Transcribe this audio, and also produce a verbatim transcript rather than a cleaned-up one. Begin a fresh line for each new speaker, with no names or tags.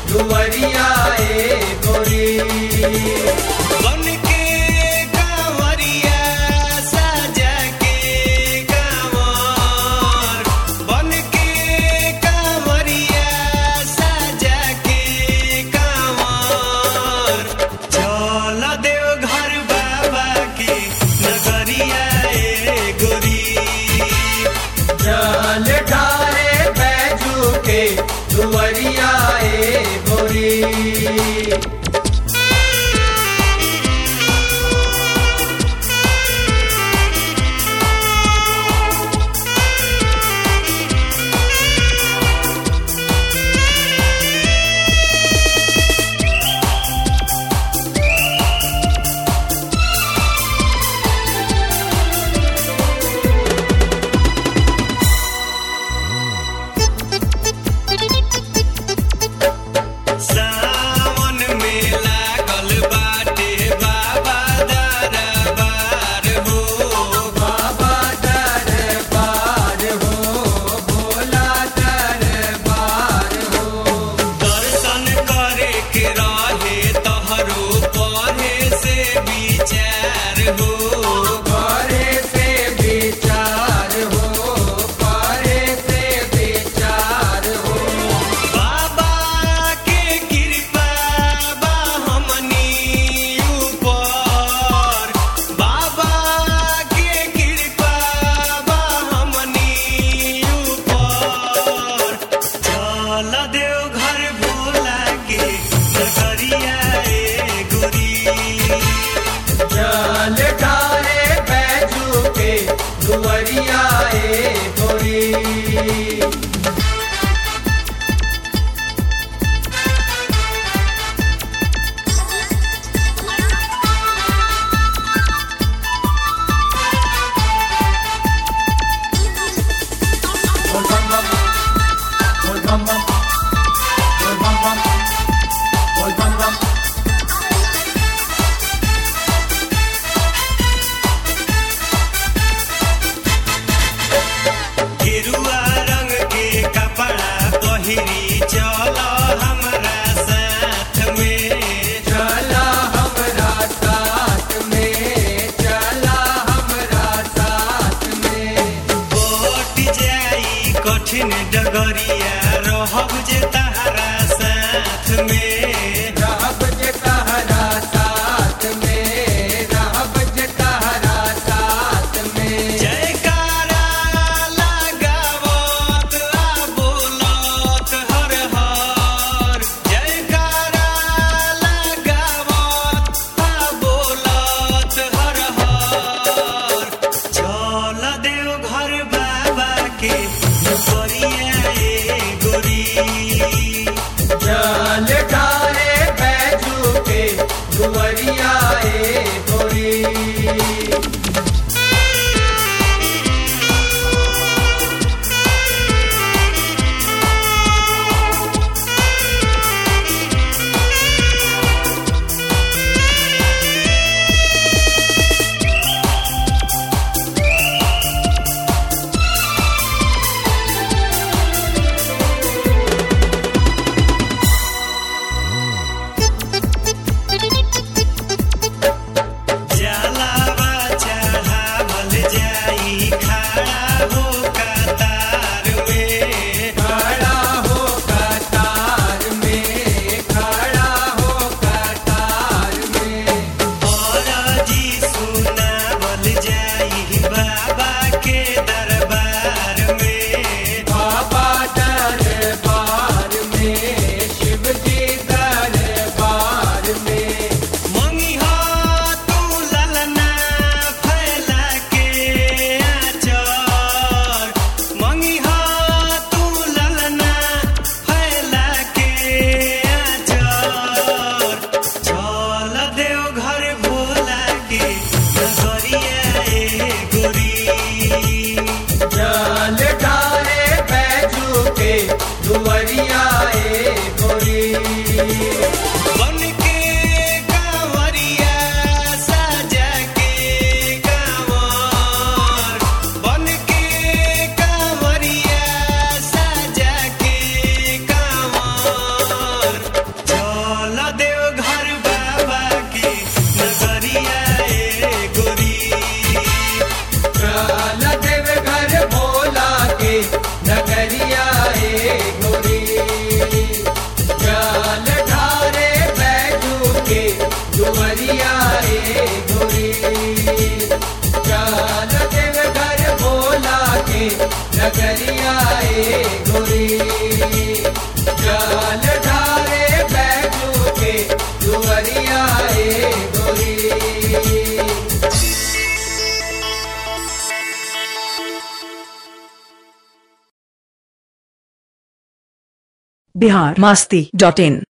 दुवरिया ए गोरी। दुवरिया ए गोरी। दुवरिया ए गोरी।
चलो हमरा साथ में,
चला हमरा साथ में, चला हमरा साथ में।
बोट जाई कठिन डगरिया रहब जे तहरा साथ में,
रहब जे तहरा साथ में, रहब जे तहरा साथ में।
जयकारा लगावत आ बोलत हर हर, जयकारा लगावत आ बोलत हर हर। चल देव घर बाबा के दुवरिया ए गोरी।
चल नगरियाए गोरी जल ढारे बैजू के दुवरियाए गोरी।
बिहार मस्ती डॉट इन।